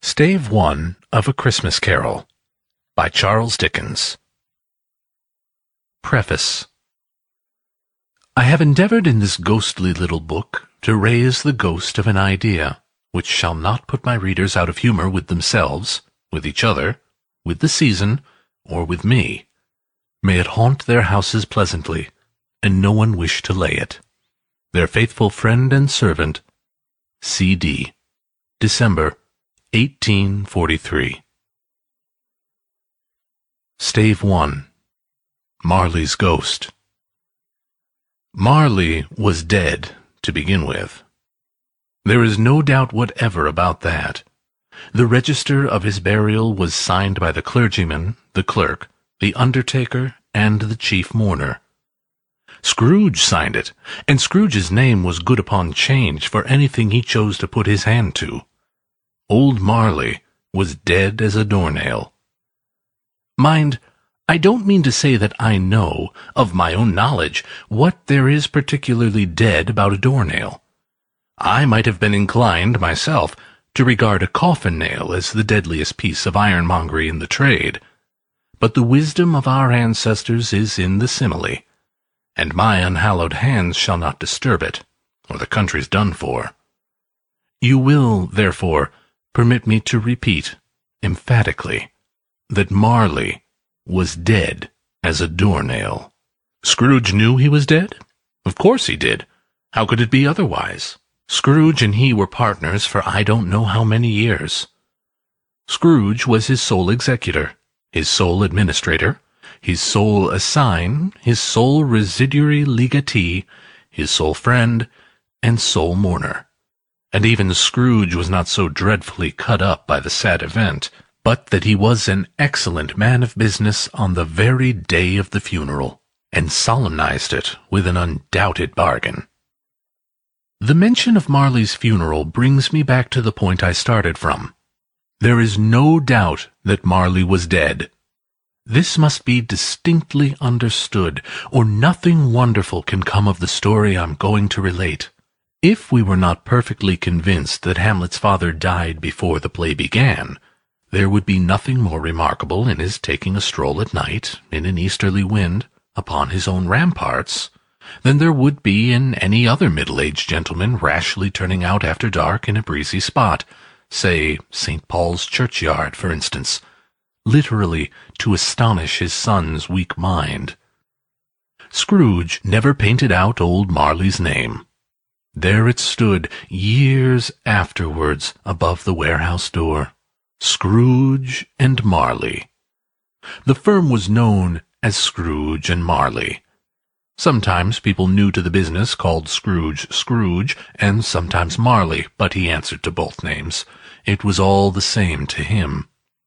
Stave 1 of A Christmas Carol by Charles Dickens. Preface. I have endeavored in this ghostly little book to raise the ghost of an idea, which shall not put my readers out of humour with themselves, with each other, with the season, or with me. May it haunt their houses pleasantly, and no one wish to lay it. Their faithful friend and servant, C.D. December 1843. Stave 1. Marley's Ghost. Marley was dead, to begin with. There is no doubt whatever about that. The register of his burial was signed by the clergyman, the clerk, the undertaker, and the chief mourner. Scrooge signed it, and Scrooge's name was good upon change for anything he chose to put his hand to. Old Marley was dead as a doornail. Mind, I don't mean to say that I know, of my own knowledge, what there is particularly dead about a doornail. I might have been inclined, myself, to regard a coffin-nail as the deadliest piece of ironmongery in the trade. But the wisdom of our ancestors is in the simile, and my unhallowed hands shall not disturb it, or the country's done for. You will, therefore, permit me to repeat, emphatically, that Marley was dead as a doornail. Scrooge knew he was dead? Of course he did. How could it be otherwise? Scrooge and he were partners for I don't know how many years. Scrooge was his sole executor, his sole administrator, his sole assign, his sole residuary legatee, his sole friend, and sole mourner. And even Scrooge was not so dreadfully cut up by the sad event, but that he was an excellent man of business on the very day of the funeral, and solemnized it with an undoubted bargain. The mention of Marley's funeral brings me back to the point I started from. There is no doubt that Marley was dead. This must be distinctly understood, or nothing wonderful can come of the story I'm going to relate. If we were not perfectly convinced that Hamlet's father died before the play began, there would be nothing more remarkable in his taking a stroll at night, in an easterly wind, upon his own ramparts, than there would be in any other middle-aged gentleman rashly turning out after dark in a breezy spot, say St. Paul's churchyard, for instance, literally to astonish his son's weak mind. Scrooge never painted out old Marley's name. There it stood, years afterwards, above the warehouse door. Scrooge and Marley. The firm was known as Scrooge and Marley. Sometimes people new to the business called Scrooge Scrooge, and sometimes Marley, but he answered to both names. It was all the same to him.